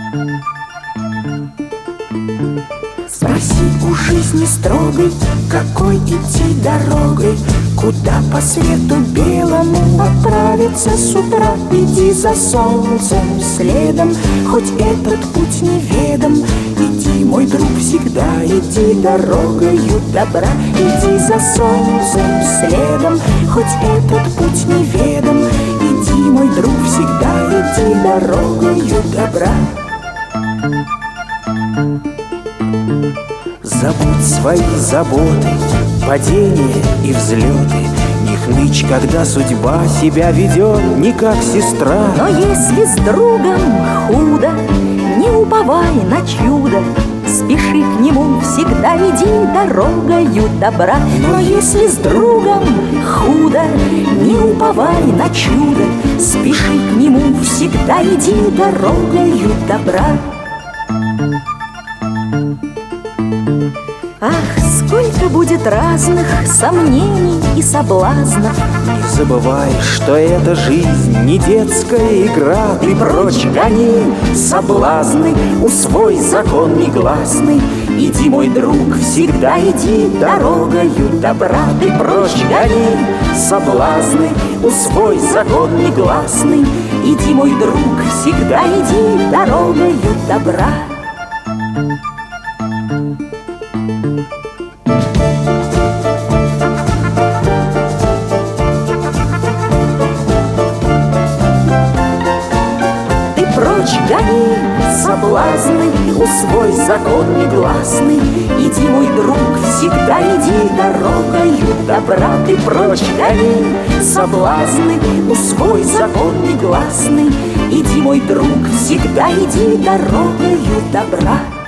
Спроси у жизни строгой, какой идти дорогой, куда по свету белому отправиться с утра. Иди за солнцем следом, хоть этот путь неведом. Иди, мой друг, всегда иди дорогою добра. Иди за солнцем следом, хоть этот путь неведом. Иди, мой друг, всегда иди дорогою добра. Забудь свои заботы, падения и взлеты. Не хнычь, когда судьба себя ведет не как сестра. Но если с другом худо, не уповай на чудо. Спеши к нему, всегда иди дорогою добра. Но если с другом худо, не уповай на чудо. Спеши к нему, всегда иди дорогою добра. Ах, сколько будет разных сомнений и соблазнов. Не забывай, что эта жизнь не детская игра. Ты прочь гони соблазны, усвой закон негласный. Иди, мой друг, всегда иди дорогою добра. Ты прочь гони соблазны, усвой закон негласный. Иди, мой друг, всегда иди дорогою добра. Прочь гони соблазны, усвой закон негласный. Иди, мой друг, всегда иди дорогою добра. Ты прочь гони соблазны, усвой закон негласный. Иди, мой друг, всегда иди дорогою добра.